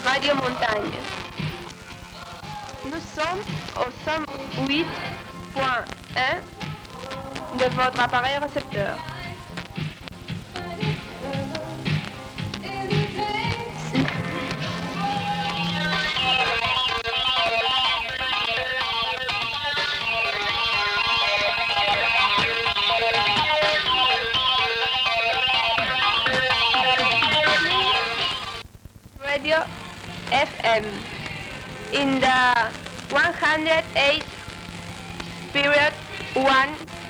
Radio Montagne. Nous sommes au 108.1 de votre appareil récepteur. Radio FM in the 108.1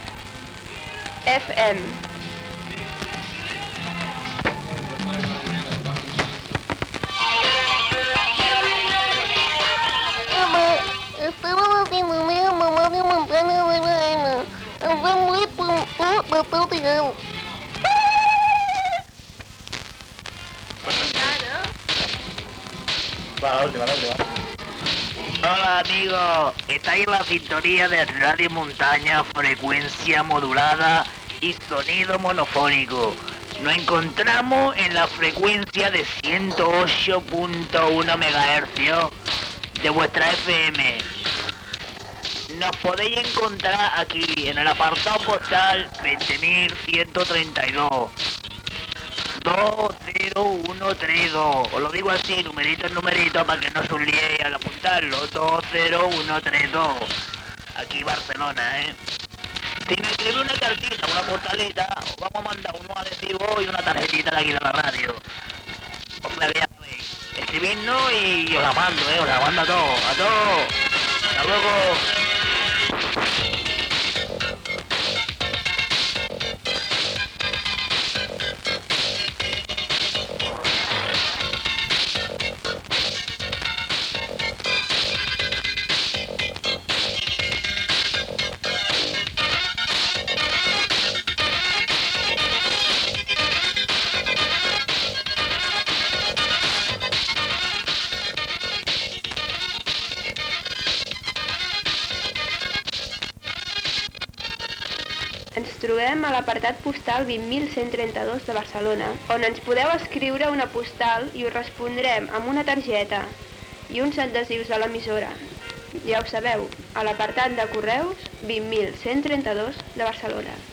FM. Hola amigos, estáis en la sintonía de Radio Montaña, frecuencia modulada y sonido monofónico. Nos encontramos en la frecuencia de 108.1 MHz de vuestra FM. Nos podéis encontrar aquí en el apartado postal 20.132. 20132, os lo digo así, numerito en numerito, para que no os liéis al apuntarlo. 20132, aquí Barcelona, Si me escribe una cartita, una postalita, os vamos a mandar unos adhesivos y una tarjetita de aquí de la radio. Os la veáis, escribidnos y os la mando, os la mando a todos, hasta luego. Ens trobem a l'apartat postal 20.132 de Barcelona, on ens podeu escriure una postal i us respondrem amb una targeta i uns adhesius de l'emissora. Ja ho sabeu, a l'apartat de correus 20.132 de Barcelona.